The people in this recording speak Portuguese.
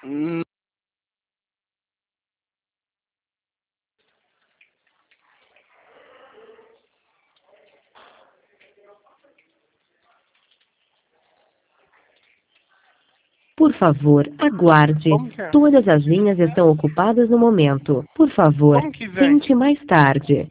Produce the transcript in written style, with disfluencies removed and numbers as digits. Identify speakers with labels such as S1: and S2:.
S1: Hum,
S2: Por favor, aguarde.
S1: Como que é?
S2: Todas as linhas estão ocupadas no momento. Por favor,
S1: Como que vem?
S2: tente mais tarde.